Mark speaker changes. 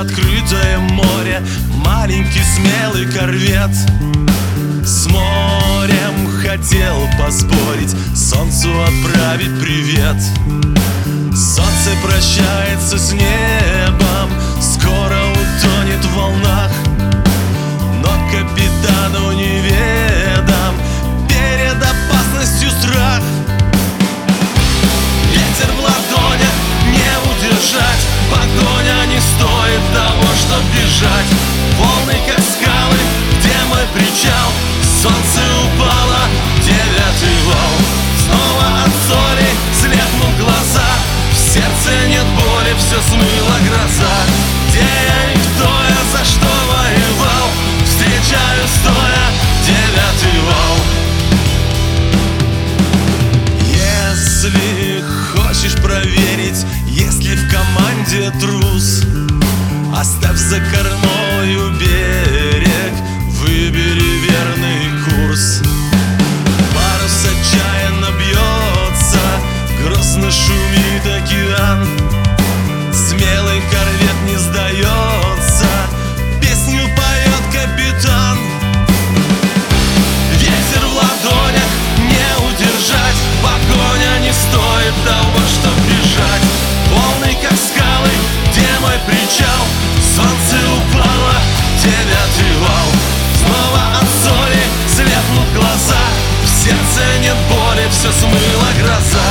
Speaker 1: открытое море, маленький смелый корвет. С морем хотел поспорить, солнцу отправить привет. Солнце прощается с небом, скоро утонет в волнах, но капитану неведом перед опасностью страх. Ветер в ладонях не удержать, погоня не стоит того, чтоб бежать. Волны как скалы, где мой причал, солнце упало, 9-й вал. Снова от соли слепнут глаза, в сердце нет боли, все смыла гроза. Где я и кто я, за что воевал, встречаю стоя 9-й вал. Если хочешь проверить, есть ли в команде трус, оставь за кормою берег, выбери верный курс. Парус отчаянно бьется, грозно шумит океан. Смелый корвет не сдается, песню поет капитан. Ветер в ладонях не удержать, погоня не стоит того, чтоб бежать. Волны как скалы, где мой причал, солнце упало, 9-й вал. Снова от соли слепнут глаза, в сердце нет боли, все смыла гроза.